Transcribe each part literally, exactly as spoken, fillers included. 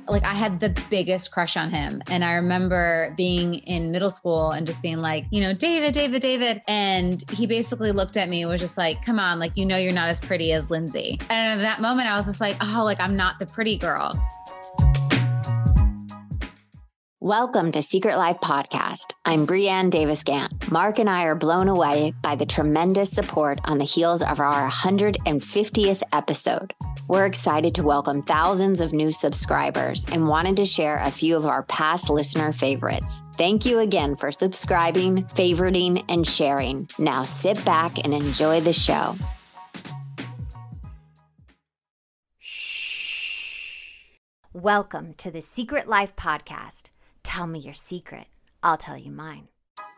like I had the biggest crush on him. And I remember being in middle school and just being like, you know, David, David, David. And he basically looked at me and was just like, come on, like, you know, you're not as pretty as Lindsay. And at that moment I was just like, oh, like I'm not the pretty girl. Welcome to Secret Life Podcast. I'm Brianne Davis-Gant. Mark and I are blown away by the tremendous support on the heels of our one hundred fiftieth episode. We're excited to welcome thousands of new subscribers and wanted to share a few of our past listener favorites. Thank you again for subscribing, favoriting, and sharing. Now sit back and enjoy the show. Shh. Welcome to the Secret Life Podcast. Tell me your secret. I'll tell you mine.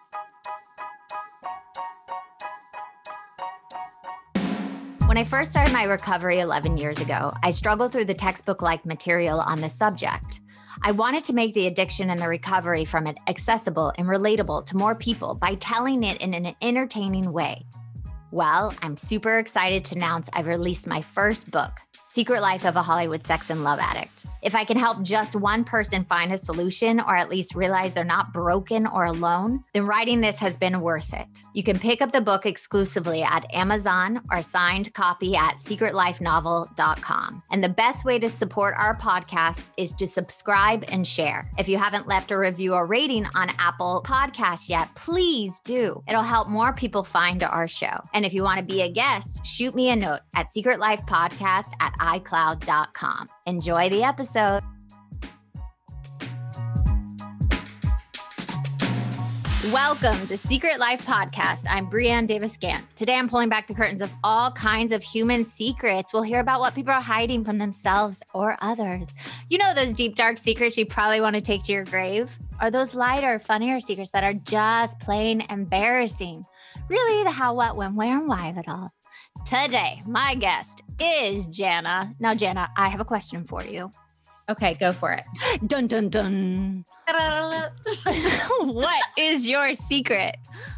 When I first started my recovery eleven years ago, I struggled through the textbook-like material on this subject. I wanted to make the addiction and the recovery from it accessible and relatable to more people by telling it in an entertaining way. Well, I'm super excited to announce I've released my first book, Secret Life of a Hollywood Sex and Love Addict. If I can help just one person find a solution or at least realize they're not broken or alone, then writing this has been worth it. You can pick up the book exclusively at Amazon or signed copy at secret life novel dot com. And the best way to support our podcast is to subscribe and share. If you haven't left a review or rating on Apple Podcasts yet, please do. It'll help more people find our show. And if you want to be a guest, shoot me a note at secret life podcast at i cloud dot com. Enjoy the episode. Welcome to Secret Life Podcast. I'm Brianne Davis-Gant. Today I'm pulling back the curtains of all kinds of human secrets. We'll hear about what people are hiding from themselves or others. You know those deep, dark secrets you probably want to take to your grave? Or those lighter, funnier secrets that are just plain embarrassing? Really, the how, what, when, where, and why of it all. Today, my guest is Jana. Now, Jana, I have a question for you. Okay, go for it. Dun, dun, dun. What is your secret?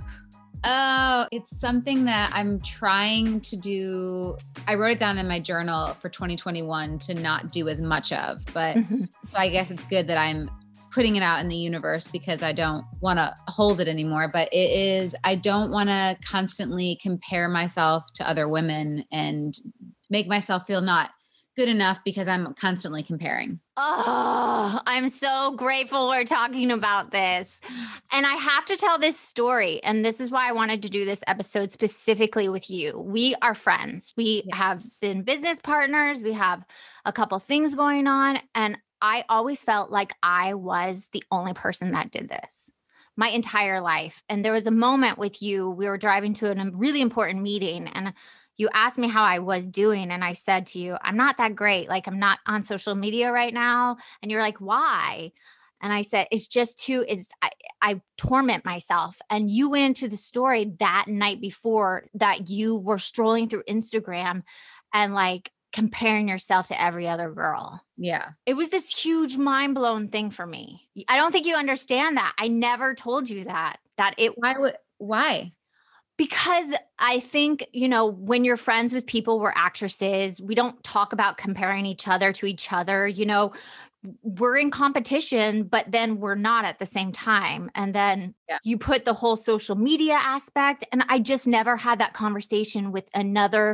Oh, it's something that I'm trying to do. I wrote it down in my journal for twenty twenty-one to not do as much of, but mm-hmm. So I guess it's good that I'm putting it out in the universe because I don't want to hold it anymore. But it is, I don't want to constantly compare myself to other women and make myself feel not good enough because I'm constantly comparing. Oh, I'm so grateful we're talking about this. And I have to tell this story. And this is why I wanted to do this episode specifically with you. We are friends. We yes. have been business partners. We have a couple things going on. And I always felt like I was the only person that did this my entire life. And there was a moment with you, we were driving to a really important meeting and you asked me how I was doing. And I said to you, I'm not that great. Like I'm not on social media right now. And you're like, why? And I said, it's just too, is I, I torment myself. And you went into the story that night before that you were strolling through Instagram and like, comparing yourself to every other girl. Yeah. It was this huge mind blown thing for me. I don't think you understand that. I never told you that, that it, why would, why? Because I think, you know, when you're friends with people, we're actresses, we don't talk about comparing each other to each other, you know, we're in competition, but then we're not at the same time. And then yeah. you put the whole social media aspect. And I just never had that conversation with another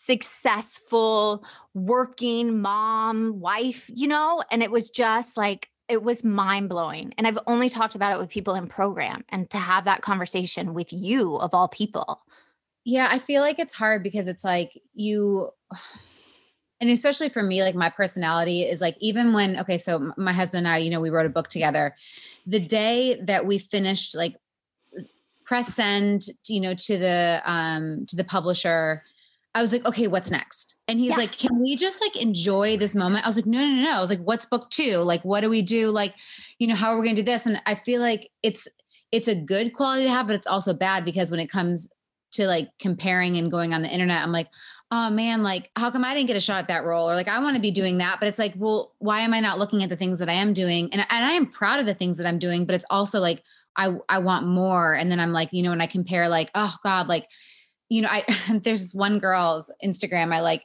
successful working mom, wife, you know, and it was just like, it was mind blowing. And I've only talked about it with people in program and to have that conversation with you of all people. Yeah. I feel like it's hard because it's like you... And especially for me, like my personality is like, even when, okay, so my husband and I, you know, we wrote a book together. The day that we finished, like press send, you know, to the, um, to the publisher, I was like, okay, what's next? And he's yeah. like, can we just like enjoy this moment? I was like, no, no, no. I was like, what's book two? Like, what do we do? Like, you know, how are we going to do this? And I feel like it's, it's a good quality to have, but it's also bad because when it comes to like comparing and going on the internet, I'm like, oh man, like, how come I didn't get a shot at that role? Or like, I want to be doing that, but it's like, well, why am I not looking at the things that I am doing? And, and I am proud of the things that I'm doing, but it's also like, I, I want more. And then I'm like, you know, when I compare like, oh God, like, you know, I, there's this one girl's Instagram. I like,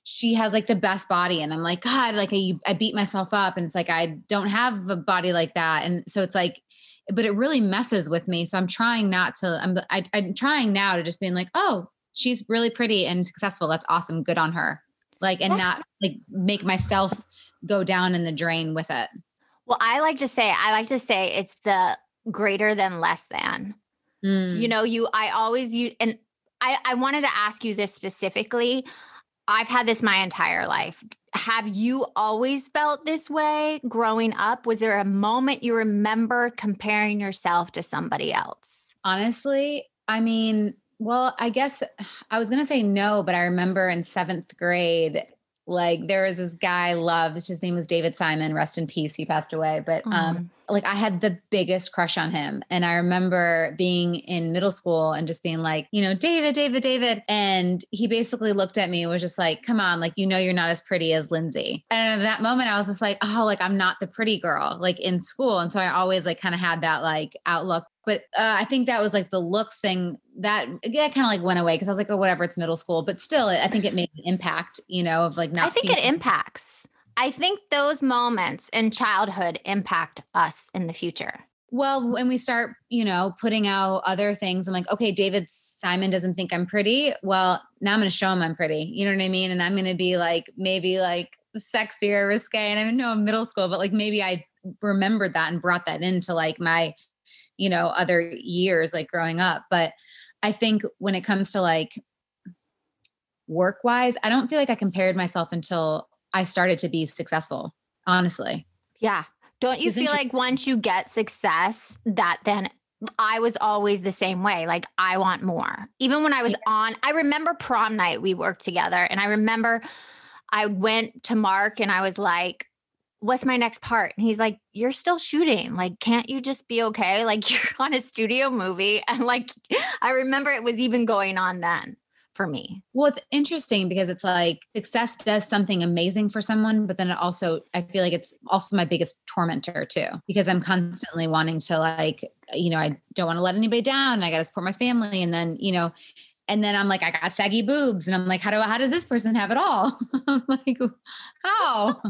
she has like the best body. And I'm like, God, like I, I beat myself up and it's like, I don't have a body like that. And so it's like, but it really messes with me. So I'm trying not to, I'm, I, I'm trying now to just being like, oh, she's really pretty and successful. That's awesome. Good on her. Like, and not like make myself go down in the drain with it. Well, I like to say, I like to say it's the greater than less than, mm. you know, you, I always use, and I, I wanted to ask you this specifically. I've had this my entire life. Have you always felt this way growing up? Was there a moment you remember comparing yourself to somebody else? Honestly, I mean, well, I guess I was going to say no, but I remember in seventh grade, like there was this guy I loved. His name was David Simon. Rest in peace. He passed away. But mm. um, like I had the biggest crush on him. And I remember being in middle school and just being like, you know, David, David, David. And he basically looked at me and was just like, come on, like, you know, you're not as pretty as Lindsay. And at that moment, I was just like, oh, like I'm not the pretty girl like in school. And so I always like kind of had that like outlook. But uh, I think that was like the looks thing that, that kind of like went away because I was like, oh, whatever, it's middle school. But still, I think it made an impact, you know, of like not. I think it impacts. I think those moments in childhood impact us in the future. Well, when we start, you know, putting out other things, I'm like, okay, David Simon doesn't think I'm pretty. Well, now I'm going to show him I'm pretty. You know what I mean? And I'm going to be like, maybe like sexier, risque. And I know I'm middle school, but like maybe I remembered that and brought that into like my, you know, other years like growing up. But I think when it comes to like work wise, I don't feel like I compared myself until I started to be successful, honestly. Yeah. Don't you feel like once you get success that then I was always the same way. Like I want more. Even when I was yeah. on, I remember prom night, we worked together and I remember I went to Mark and I was like, what's my next part? And he's like, you're still shooting. Like, can't you just be okay? Like you're on a studio movie. And like, I remember it was even going on then for me. Well, it's interesting because it's like success does something amazing for someone, but then it also, I feel like it's also my biggest tormentor too, because I'm constantly wanting to like, you know, I don't want to let anybody down and I got to support my family. And then, you know, and then I'm like, I got saggy boobs and I'm like, how do I, how does this person have it all? I'm like, how?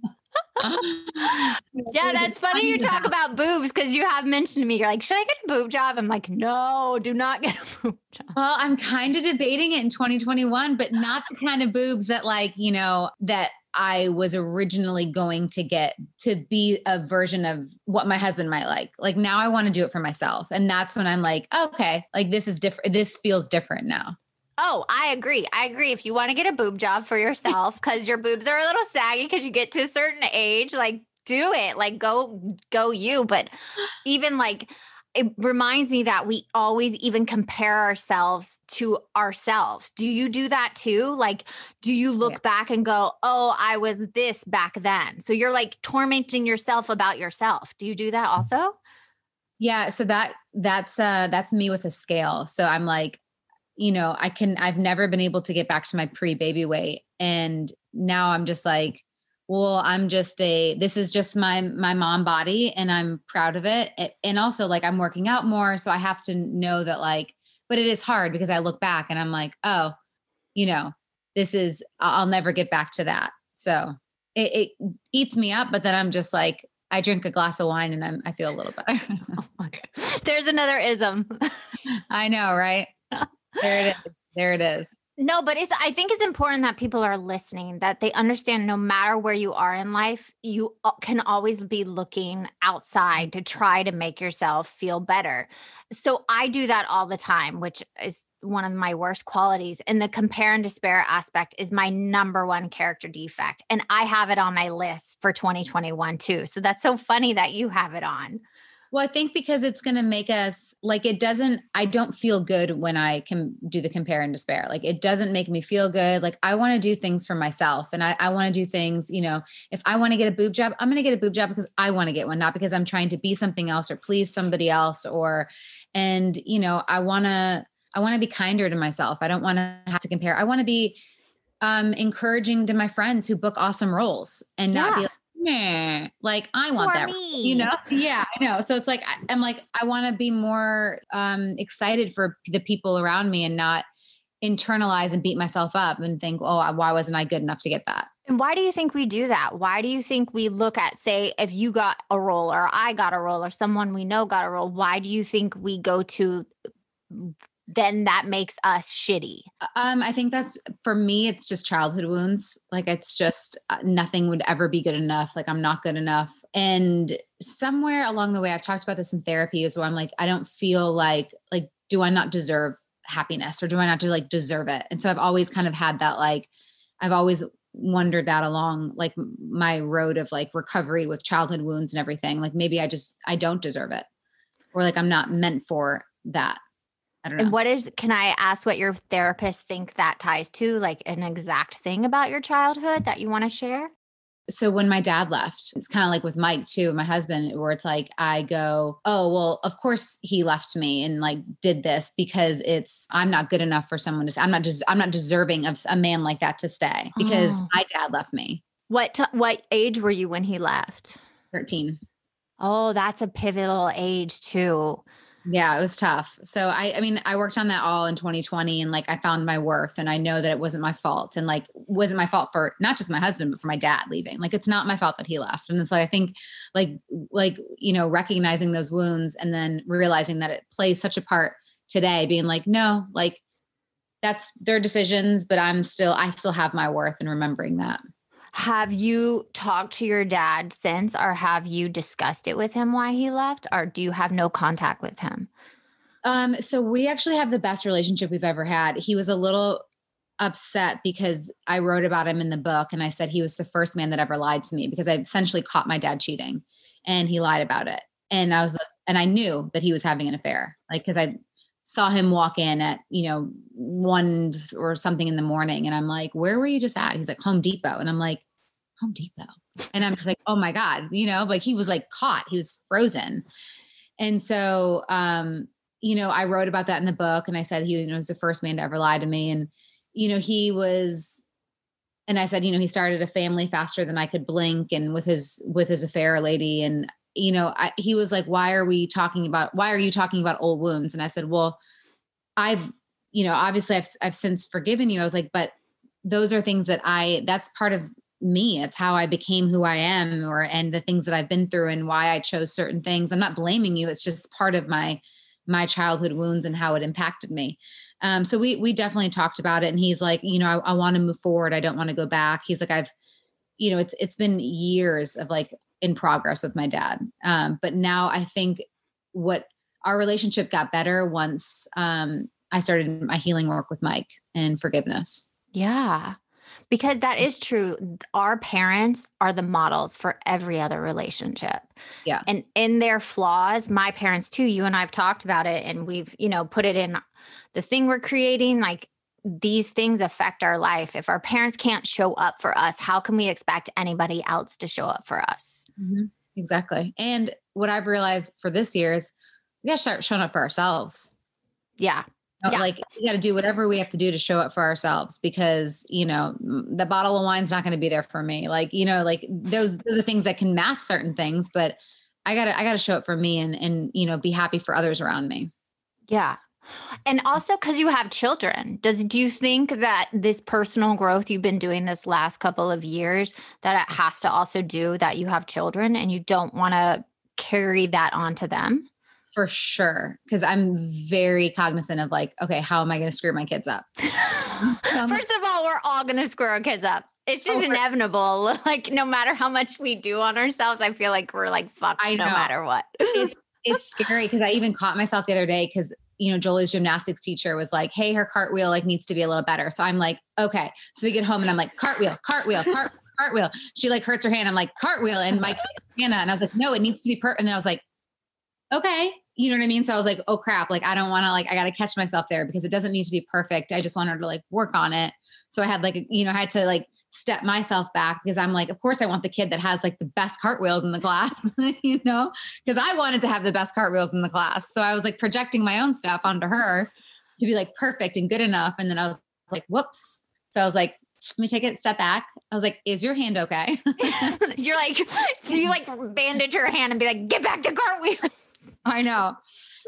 Yeah, that's funny you talk about boobs because you have mentioned to me, you're like, should I get a boob job? I'm like, no, do not get a boob job. Well, I'm kind of debating it in twenty twenty-one, but not the kind of boobs that like, you know, that I was originally going to get to be a version of what my husband might like. Like now I want to do it for myself. And that's when I'm like, okay, like this is different. This feels different now. Oh, I agree. I agree. If you want to get a boob job for yourself, because your boobs are a little saggy because you get to a certain age, like do it, like go, go you. But even like, it reminds me that we always even compare ourselves to ourselves. Do you do that too? Like, do you look yeah. back and go, oh, I was this back then? So you're like tormenting yourself about yourself. Do you do that also? Yeah. So that, that's, uh, that's me with a scale. So I'm like, you know, I can, I've never been able to get back to my pre-baby weight. And now I'm just like, well, I'm just a, this is just my, my mom body and I'm proud of it. And also like, I'm working out more. So I have to know that like, but it is hard because I look back and I'm like, oh, you know, this is, I'll never get back to that. So it, it eats me up, but then I'm just like, I drink a glass of wine and I'm, I feel a little better. There's another ism. I know, right? There it is. There it is. No, but it's, I think it's important that people are listening, that they understand no matter where you are in life, you can always be looking outside to try to make yourself feel better. So I do that all the time, which is one of my worst qualities. And the compare and despair aspect is my number one character defect. And I have it on my list for twenty twenty-one too. So that's so funny that you have it on. Well, I think because it's going to make us like, it doesn't, I don't feel good when I can do the compare and despair. Like it doesn't make me feel good. Like I want to do things for myself and I, I want to do things, you know, if I want to get a boob job, I'm going to get a boob job because I want to get one, not because I'm trying to be something else or please somebody else or, and, you know, I want to, I want to be kinder to myself. I don't want to have to compare. I want to be um, encouraging to my friends who book awesome roles and not yeah. be like, Meh, like I want For that, me. you know? Yeah, I know. So it's like, I, I'm like, I want to be more um, excited for the people around me and not internalize and beat myself up and think, oh, why wasn't I good enough to get that? And why do you think we do that? Why do you think we look at, say, if you got a role or I got a role or someone we know got a role, why do you think we go to then that makes us shitty? Um, I think that's, for me, it's just childhood wounds. Like, it's just uh, nothing would ever be good enough. Like, I'm not good enough. And somewhere along the way, I've talked about this in therapy is where I'm like, I don't feel like, like, do I not deserve happiness or do I not to like deserve it? And so I've always kind of had that, like, I've always wondered that along like my road of like recovery with childhood wounds and everything. Like, maybe I just, I don't deserve it, or like, I'm not meant for that. I don't know. And what is, can I ask what your therapist think that ties to, like an exact thing about your childhood that you want to share? So when my dad left, it's kind of like with Mike too, my husband, where it's like, I go, oh, well, of course he left me and like did this because it's, I'm not good enough for someone to say, I'm not just, des- I'm not deserving of a man like that to stay because Oh. my dad left me. What, t- what age were you when he left? thirteen. Oh, that's a pivotal age too. Yeah, it was tough. So I, I mean, I worked on that all in twenty twenty and like, I found my worth and I know that it wasn't my fault and like, wasn't my fault for not just my husband, but for my dad leaving. Like, it's not my fault that he left. And it's like, I think like, like, you know, recognizing those wounds and then realizing that it plays such a part today, being like, no, like that's their decisions, but I'm still, I still have my worth and remembering that. Have you talked to your dad since, or have you discussed it with him why he left, or do you have no contact with him? Um, so we actually have the best relationship we've ever had. He was a little upset because I wrote about him in the book and I said he was the first man that ever lied to me because I essentially caught my dad cheating and he lied about it. And I was, and I knew that he was having an affair, like, cause I saw him walk in at, you know, one or something in the morning. And I'm like, where were you just at? He's like, Home Depot. And I'm like, Home Depot. And I'm just like, oh my God, you know, like he was like caught, he was frozen. And so, um, you know, I wrote about that in the book and I said, he you know, was the first man to ever lie to me. And, you know, he was, and I said, you know, he started a family faster than I could blink and with his, with his affair lady. And, you know, I, he was like, why are we talking about, why are you talking about old wounds? And I said, well, I've, you know, obviously I've, I've since forgiven you. I was like, but those are things that I, that's part of me. It's how I became who I am, or, and the things that I've been through and why I chose certain things. I'm not blaming you. It's just part of my, my childhood wounds and how it impacted me. Um, so we, we definitely talked about it and he's like, you know, I, I want to move forward. I don't want to go back. He's like, I've, you know, it's, it's been years of like in progress with my dad. Um, but now I think what our relationship got better once, um, I started my healing work with Mike and forgiveness. Yeah. Because that is true. Our parents are the models for every other relationship. Yeah. And in their flaws, my parents too, you and I've talked about it and we've, you know, put it in the thing we're creating. Like, these things affect our life. If our parents can't show up for us, how can we expect anybody else to show up for us? Mm-hmm. Exactly. And what I've realized for this year is we got to start showing up for ourselves. Yeah. You know, Yeah. Like, we got to do whatever we have to do to show up for ourselves because, you know, the bottle of wine's not going to be there for me. Like, you know, like those, those are the things that can mask certain things, but I gotta, I gotta show up for me and, and, you know, be happy for others around me. Yeah. And also because you have children, does, do you think that this personal growth you've been doing this last couple of years, that it has to also do that you have children and you don't want to carry that onto them? For sure. Cause I'm very cognizant of like, okay, how am I going to screw my kids up? First of all, we're all going to screw our kids up. It's just Oh, inevitable. Like, no matter how much we do on ourselves, I feel like we're like fucked I no know. matter what. it's, it's scary. Cause I even caught myself the other day. Cause you know, Jolie's gymnastics teacher was like, hey, her cartwheel like needs to be a little better. So I'm like, okay. So we get home and I'm like, cartwheel, cartwheel, cart, cartwheel. She like hurts her hand. I'm like, cartwheel. And Mike's like, Hannah. And I was like, no, it needs to be per. And then I was like, okay. You know what I mean? So I was like, oh crap. Like, I don't want to like, I got to catch myself there because it doesn't need to be perfect. I just want her to like work on it. So I had like, you know, I had to like step myself back because I'm like, of course I want the kid that has like the best cartwheels in the class, you know, because I wanted to have the best cartwheels in the class. So I was like projecting my own stuff onto her to be like perfect and good enough. And then I was like, whoops. So I was like, let me take it a step back. I was like, is your hand okay? You're like, you like bandage her hand and be like, get back to cartwheel. I know.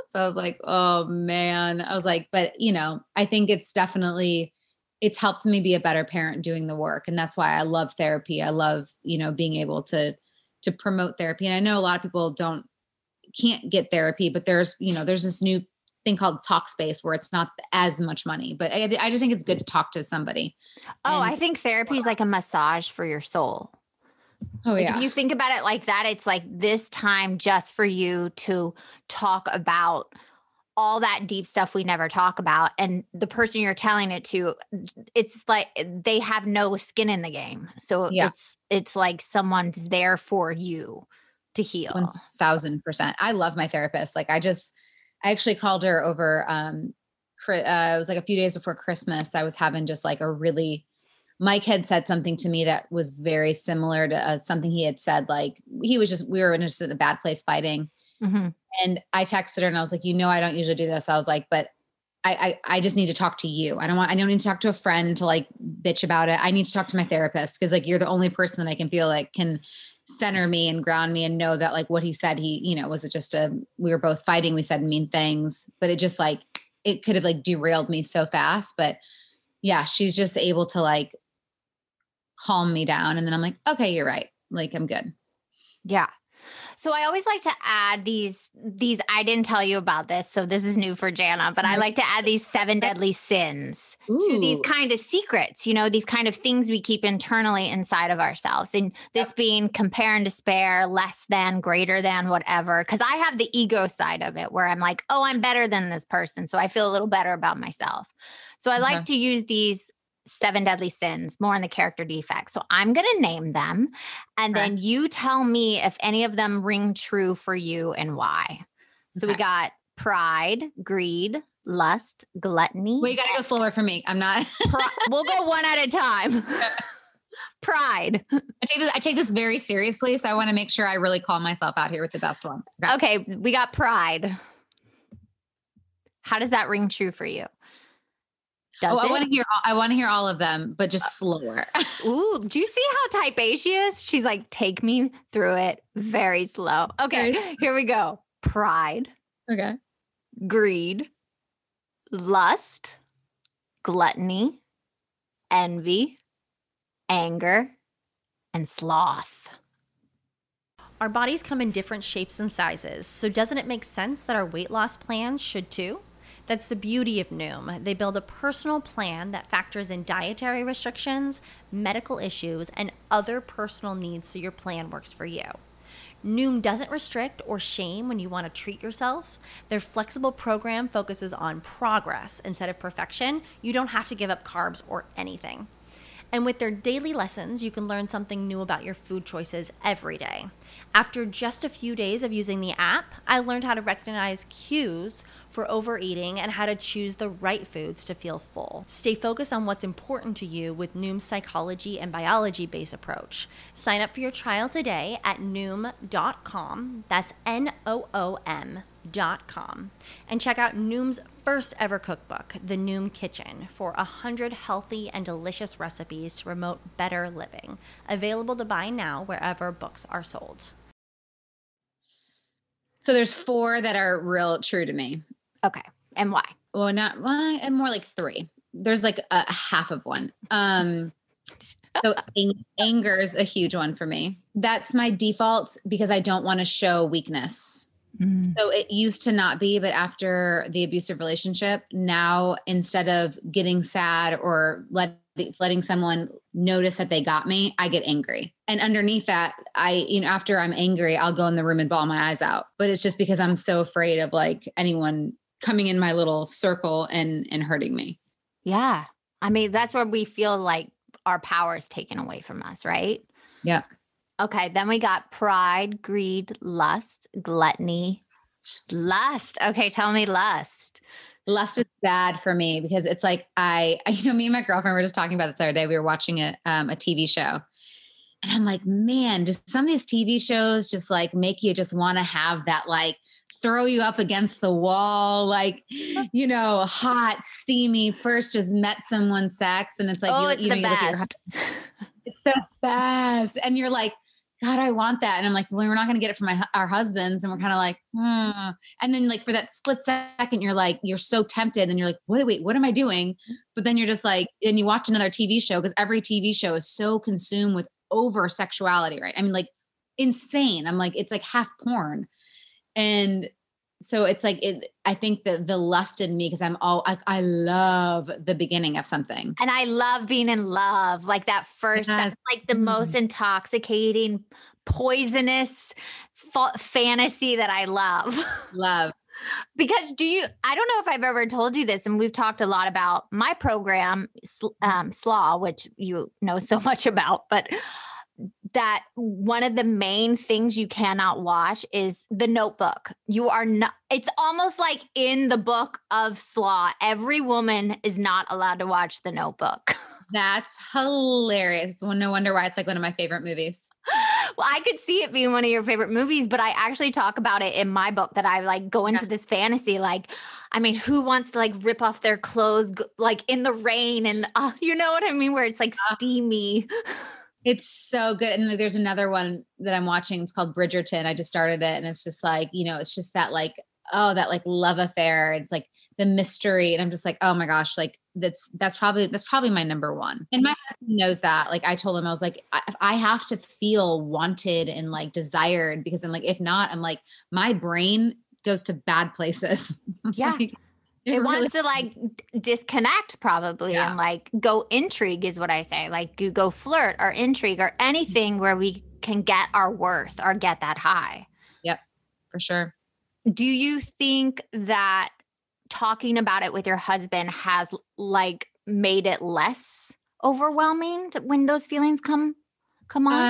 So I was like, oh man, I was like, but you know, I think it's definitely, it's helped me be a better parent doing the work. And that's why I love therapy. I love, you know, being able to, to promote therapy. And I know a lot of people don't, can't get therapy, but there's, you know, there's this new thing called Talkspace where it's not as much money, but I, I just think it's good to talk to somebody. Oh, And, I think therapy is like a massage for your soul. oh Like, yeah. if you think about it like that, it's like this time just for you to talk about all that deep stuff we never talk about. And the person you're telling it to, it's like they have no skin in the game. So Yeah. it's it's like someone's there for you to heal. one thousand percent. I love my therapist. Like I just, I actually called her over, um, uh, it was like a few days before Christmas. I was having just like a really, Mike had said something to me that was very similar to uh, something he had said. Like he was just, we were in just in a bad place fighting. Mm-hmm. And I texted her and I was like, you know, I don't usually do this. I was like, but I, I, I just need to talk to you. I don't want, I don't need to talk to a friend to like bitch about it. I need to talk to my therapist because like, you're the only person that I can feel like can center me and ground me and know that like what he said, he, you know, was it just a, we were both fighting. We said mean things, but it just like, it could have like derailed me so fast. But yeah, she's just able to like calm me down. And then I'm like, okay, you're right. Like I'm good. Yeah. So I always like to add these, these, I didn't tell you about this, so this is new for Jana, but I like to add these seven deadly sins Ooh. To these kind of secrets, you know, these kind of things we keep internally inside of ourselves. And this being compare and despair, less than, greater than, whatever. Because I have the ego side of it where I'm like, oh, I'm better than this person. So I feel a little better about myself. So I like Okay. to use these seven deadly sins, more in the character defects. So I'm going to name them. And Okay. then you tell me if any of them ring true for you and why. So Okay. we got pride, greed, lust, gluttony. Well, you got to go slower for me. I'm not. Pri- we'll go one at a time. Pride. I take this, I take this very seriously. So I want to make sure I really call myself out here with the best one. Okay. Okay, we got pride. How does that ring true for you? Does oh, it? I want to hear. I want to hear all of them, but just slower. Ooh, do you see how type A she is? She's like, take me through it very slow. Okay, here we go. Pride. Okay. Greed. Lust. Gluttony. Envy. Anger. And sloth. Our bodies come in different shapes and sizes, so doesn't it make sense that our weight loss plans should too? That's the beauty of Noom. They build a personal plan that factors in dietary restrictions, medical issues, and other personal needs so your plan works for you. Noom doesn't restrict or shame when you want to treat yourself. Their flexible program focuses on progress instead of perfection. You don't have to give up carbs or anything. And with their daily lessons, you can learn something new about your food choices every day. After just a few days of using the app, I learned how to recognize cues for overeating and how to choose the right foods to feel full. Stay focused on what's important to you with Noom's psychology and biology-based approach. Sign up for your trial today at noom dot com. That's N O O M dot com. And check out Noom's first ever cookbook, The Noom Kitchen, for one hundred healthy and delicious recipes to promote better living. Available to buy now wherever books are sold. So there's four that are real true to me. Okay. And why? Well, not well, and more like three. There's like a, a half of one. Um, so ang- anger is a huge one for me. That's my default because I don't want to show weakness. Mm. So it used to not be, but after the abusive relationship, now instead of getting sad or let, letting someone notice that they got me, I get angry. And underneath that, I, you know, after I'm angry, I'll go in the room and bawl my eyes out. But it's just because I'm so afraid of like anyone coming in my little circle and, and hurting me. Yeah. I mean, that's where we feel like our power is taken away from us, right? Yeah. Okay, then we got pride, greed, lust, gluttony, lust. Okay, tell me lust. Lust is bad for me because it's like I, I, you know, me and my girlfriend were just talking about this the other day. We were watching a, um, a T V show, and I'm like, man, just some of these T V shows just like make you just want to have that like throw you up against the wall, like, you know, hot, steamy. First, just met someone sex, and it's like, oh, you, it's you the know, you best. look at your, it's the best, and you're like. God, I want that. And I'm like, well, we're not going to get it from my, our husbands. And we're kind of like, hmm. And then like for that split second, you're like, you're so tempted. And you're like, what, wait, what am I doing? But then you're just like, and you watch another T V show because every T V show is so consumed with over sexuality, right? I mean, like insane. I'm like, it's like half porn. And so it's like, it, I think that the lust in me, cause I'm all, I, I love the beginning of something. And I love being in love. Like that first, Yes. that's like the most intoxicating, poisonous fa- fantasy that I love. Love. Because do you, I don't know if I've ever told you this, and we've talked a lot about my program, um, S L A W, which you know so much about, but that one of the main things you cannot watch is The Notebook. You are not, it's almost like in the book of S L A W, every woman is not allowed to watch The Notebook. That's hilarious. Well, no wonder why it's like one of my favorite movies. Well, I could see it being one of your favorite movies, but I actually talk about it in my book that I like go into yeah. this fantasy. Like, I mean, who wants to like rip off their clothes, like in the rain and uh, you know what I mean? Where it's like steamy. It's so good. And there's another one that I'm watching. It's called Bridgerton. I just started it and it's just like, you know, it's just that like, oh, that like love affair. It's like the mystery. And I'm just like, oh my gosh, like that's, that's probably, that's probably my number one. And my husband knows that. Like I told him, I was like, I, I have to feel wanted and like desired because I'm like, if not, I'm like, my brain goes to bad places. Yeah. like, It, it wants really- to like disconnect probably yeah. and like go intrigue is what I say. Like you go flirt or intrigue or anything where we can get our worth or get that high. Yep, for sure. Do you think that talking about it with your husband has like made it less overwhelming to, when those feelings come, come on? Um,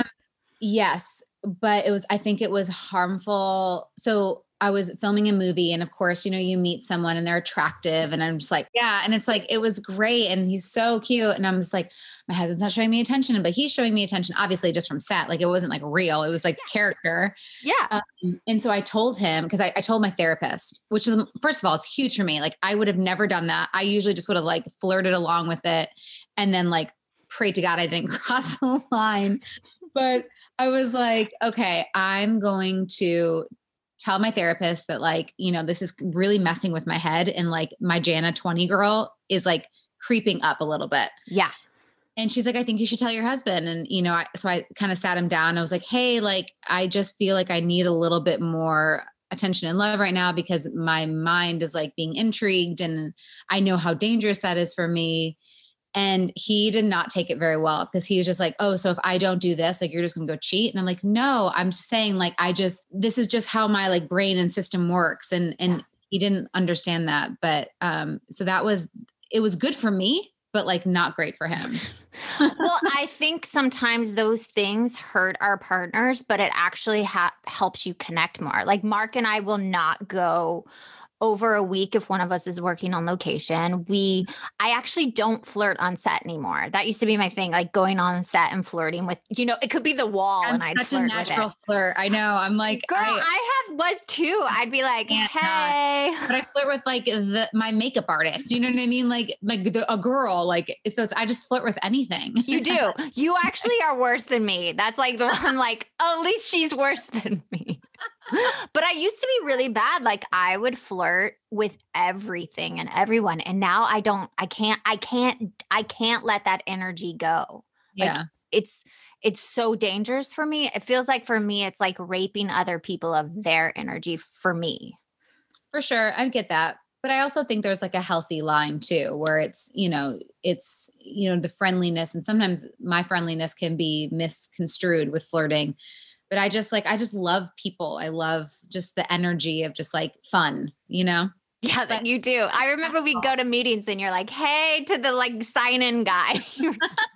yes, but it was, I think it was harmful. So I was filming a movie and of course, you know, you meet someone and they're attractive and I'm just like, yeah. And it's like, it was great. And he's so cute. And I'm just like, my husband's not showing me attention, but he's showing me attention, obviously just from set. Like it wasn't like real. It was like yeah. character. Yeah. Um, and so I told him, cause I, I told my therapist, which is, first of all, it's huge for me. Like I would have never done that. I usually just would have like flirted along with it and then like prayed to God I didn't cross the line. But I was like, okay, I'm going to tell my therapist that like, you know, this is really messing with my head. And like my Jana twenty girl is like creeping up a little bit. Yeah. And she's like, I think you should tell your husband. And, you know, I, so I kind of sat him down. I was like, hey, like, I just feel like I need a little bit more attention and love right now because my mind is like being intrigued and I know how dangerous that is for me. And he did not take it very well because he was just like, oh, so if I don't do this, like, you're just gonna go cheat. And I'm like, no, I'm just saying like, I just, this is just how my like brain and system works. And, and he didn't understand that. But, um, so that was, it was good for me, but like not great for him. Well, I think sometimes those things hurt our partners, but it actually ha- helps you connect more. Like Mark and I will not go over a week if one of us is working on location. We, I actually don't flirt on set anymore. That used to be my thing, like going on set and flirting with, you know, it could be the wall I'm and I'd such flirt a natural with it. flirt. I know. I'm like, girl, I, I have was too. I'd be like, hey, not. But I flirt with like the, my makeup artist. You know what I mean? Like, like the, a girl, like, so it's, I just flirt with anything. You do. You actually are worse than me. That's like the one I'm like, oh, at least she's worse than me. But I used to be really bad. Like I would flirt with everything and everyone. And now I don't, I can't, I can't, I can't let that energy go. Like, yeah. It's, it's so dangerous for me. It feels like for me, it's like raping other people of their energy for me. For sure. I get that. But I also think there's like a healthy line too, where it's, you know, it's, you know, the friendliness, and sometimes my friendliness can be misconstrued with flirting. But I just like, I just love people. I love just the energy of just like fun, you know? Yeah, but you do. I remember we'd go to meetings and you're like, hey, to the like sign-in guy. Hey,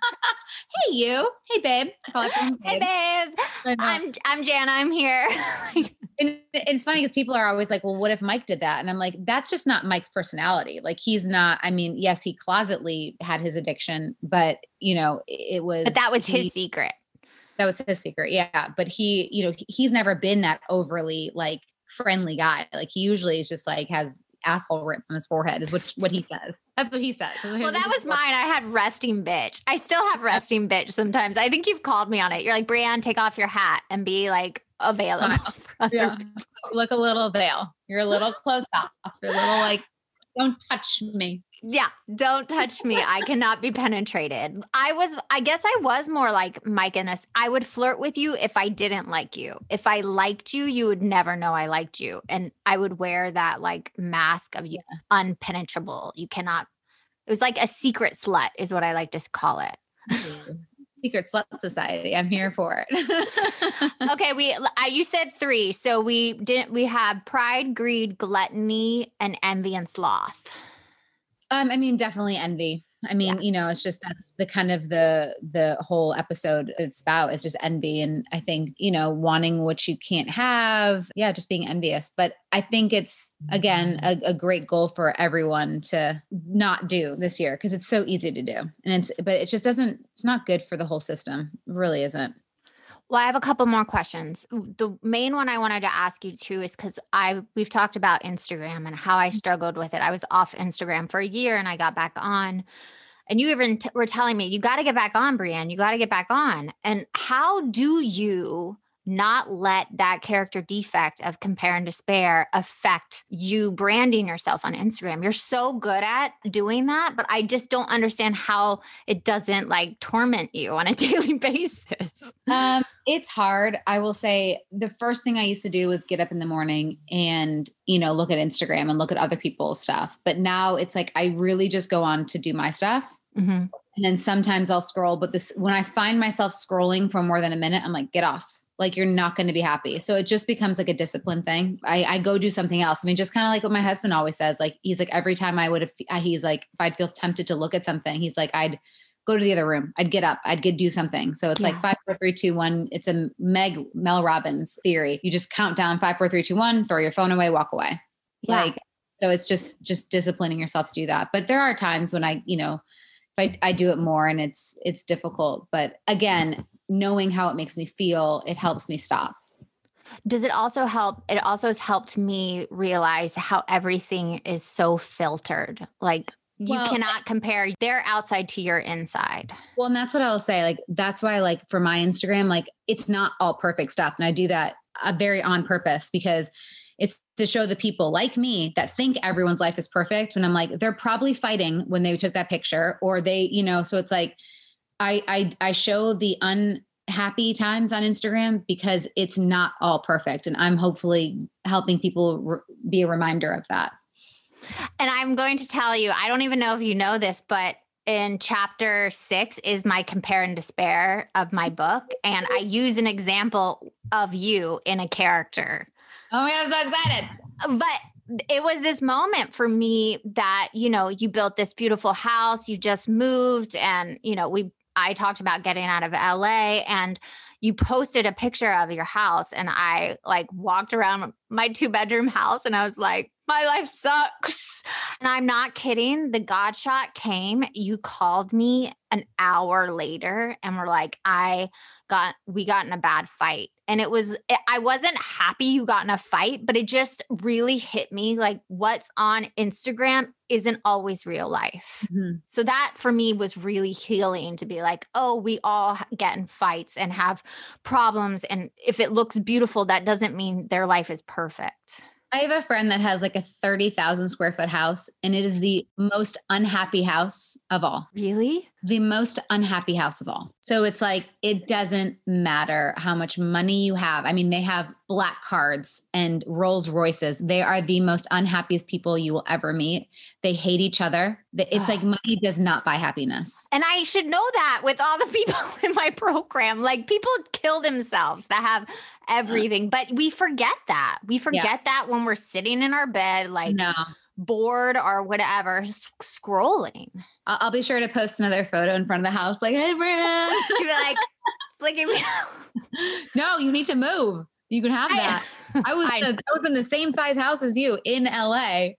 you. Hey, babe. Call it babe. Hey, babe. I'm, I'm Jana. I'm here. And it's funny because people are always like, well, what if Mike did that? And I'm like, that's just not Mike's personality. Like he's not, I mean, yes, he closetly had his addiction, but you know, it was. But that was he, his secret. That was his secret. Yeah. But he, you know, he, he's never been that overly like friendly guy. Like he usually is just like has asshole written on his forehead is what, what he says. That's what he says. Well, that was mine. I had resting bitch. I still have resting bitch sometimes. I think you've called me on it. You're like, Brianne, take off your hat and be like available. Yeah. Look a little veil. You're a little close off. You're a little like, don't touch me. Yeah. Don't touch me. I cannot be penetrated. I was, I guess I was more like Mike and us. I would flirt with you if I didn't like you. If I liked you, you would never know I liked you. And I would wear that like mask of you Yeah. unpenetrable. You cannot, it was like a secret slut is what I like to call it. Secret slut society. I'm here for it. Okay, we I, you said three, so we didn't. We have pride, greed, gluttony, and envy and sloth. Um, I mean, definitely envy. I mean, Yeah. you know, it's just, that's the kind of the, the whole episode it's about, is just envy. And I think, you know, wanting what you can't have. Yeah. Just being envious. But I think it's, again, a, a great goal for everyone to not do this year, because it's so easy to do. And it's, but it just doesn't, it's not good for the whole system. It really isn't. Well, I have a couple more questions. The main one I wanted to ask you too is because I we've talked about Instagram and how I struggled with it. I was off Instagram for a year and I got back on. And you even t- were telling me, you got to get back on, Brianne. You got to get back on. And how do you not let that character defect of compare and despair affect you branding yourself on Instagram? You're so good at doing that, but I just don't understand how it doesn't like torment you on a daily basis. Um, it's hard. I will say the first thing I used to do was get up in the morning and, you know, look at Instagram and look at other people's stuff. But now it's like, I really just go on to do my stuff. Mm-hmm. And then sometimes I'll scroll, but this, when I find myself scrolling for more than a minute, I'm like, get off. Like, you're not going to be happy. So it just becomes like a discipline thing. I, I go do something else. I mean, just kind of like what my husband always says, like, he's like, every time I would have, he's like, if I'd feel tempted to look at something, he's like, I'd go to the other room. I'd get up, I'd get do something. So it's Yeah. like five, four, three, two, one. It's a Meg, Mel Robbins theory. You just count down five, four, three, two, one, throw your phone away, walk away. Yeah. Like, so it's just, just disciplining yourself to do that. But there are times when I, you know, I, I do it more and it's, it's difficult, but again, knowing how it makes me feel, it helps me stop. Does it also help? It also has helped me realize how everything is so filtered. Like you Well, cannot compare their outside to your inside. Well, and that's what I'll say. Like, that's why, like, for my Instagram, like, it's not all perfect stuff. And I do that uh, very on purpose, because it's to show the people like me that think everyone's life is perfect. When I'm like, they're probably fighting when they took that picture, or they, you know, so it's like, I, I, I show the unhappy times on Instagram because it's not all perfect. And I'm hopefully helping people re- be a reminder of that. And I'm going to tell you, I don't even know if you know this, but in chapter six is my compare and despair of my book. And I use an example of you in a character. Oh my God, I'm so excited. But it was this moment for me that, you know, you built this beautiful house, you just moved, and, you know, we, I talked about getting out of L A, and you posted a picture of your house, and I like walked around my two bedroom house and I was like, my life sucks. And I'm not kidding. The God shot came. You called me an hour later and were like, I got, we got in a bad fight. And it was, I wasn't happy you got in a fight, but it just really hit me like what's on Instagram isn't always real life. Mm-hmm. So that for me was really healing to be like, oh, we all get in fights and have problems. And if it looks beautiful, that doesn't mean their life is perfect. I have a friend that has like a thirty thousand square foot house, and it is the most unhappy house of all. Really? The most unhappy house of all. So it's like, it doesn't matter how much money you have. I mean, they have black cards and Rolls Royces. They are the most unhappiest people you will ever meet. They hate each other. It's like money does not buy happiness. And I should know that with all the people in my program, like people kill themselves that have everything, but we forget that. We forget yeah. that when we're sitting in our bed, like no. bored or whatever, s- scrolling. I'll, I'll be sure to post another photo in front of the house. Like, hey, Brianne. You'd be like, look at me. No, you need to move. You can have that. I, I was I, the, I was in the same size house as you in L A.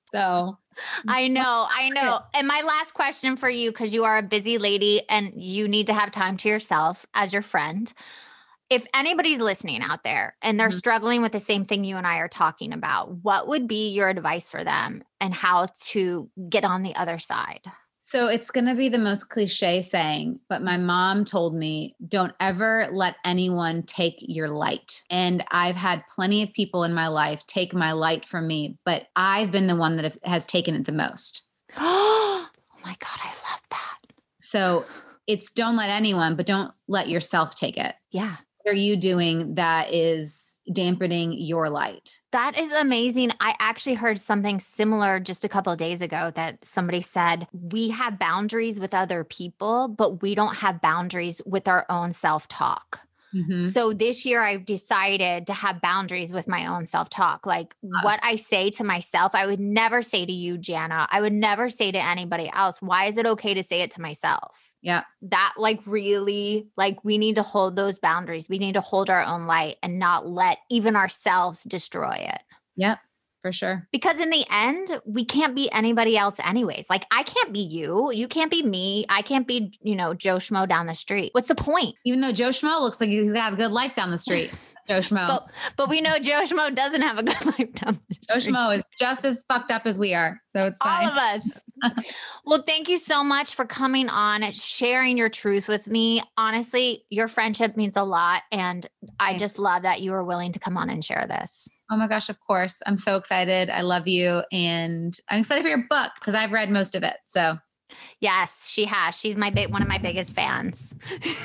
So I know, I know. And my last question for you, because you are a busy lady and you need to have time to yourself as your friend, If anybody's listening out there and they're mm-hmm. struggling with the same thing you and I are talking about, what would be your advice for them and how to get on the other side? So it's going to be the most cliche saying, but my mom told me, don't ever let anyone take your light. And I've had plenty of people in my life take my light from me, but I've been the one that has taken it the most. Oh my God, I love that. So it's don't let anyone, but don't let yourself take it. Yeah. What are you doing that is dampening your light? That is amazing. I actually heard something similar just a couple of days ago that somebody said, we have boundaries with other people, but we don't have boundaries with our own self-talk. Mm-hmm. So this year I've decided to have boundaries with my own self-talk. Like uh, what I say to myself, I would never say to you, Jana. I would never say to anybody else. Why is it okay to say it to myself? Yeah. That like really, like we need to hold those boundaries. We need to hold our own light and not let even ourselves destroy it. Yep, for sure. Because in the end, we can't be anybody else anyways. Like I can't be you. You can't be me. I can't be, you know, Joe Schmo down the street. What's the point? Even though Joe Schmo looks like he's got a good life down the street. Joe Schmo. But, but we know Joe Schmo doesn't have a good life down the street. Joe Schmo is just as fucked up as we are. So it's fine. All of us. Well, thank you so much for coming on and sharing your truth with me. Honestly, your friendship means a lot. And I just love that you were willing to come on and share this. Oh my gosh, of course. I'm so excited. I love you. And I'm excited for your book because I've read most of it. So yes, she has. She's my big, one of my biggest fans.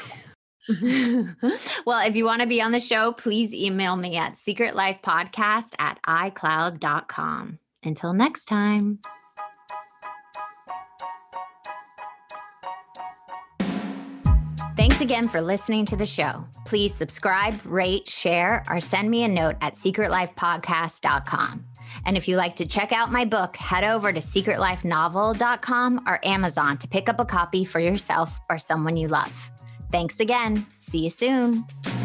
Well, if you want to be on the show, please email me at secret life podcast at i cloud dot com. Until next time. Thanks again for listening to the show. Please subscribe, rate, share, or send me a note at secret life podcast dot com. And if you'd like to check out my book, head over to secret life novel dot com or Amazon to pick up a copy for yourself or someone you love. Thanks again. See you soon.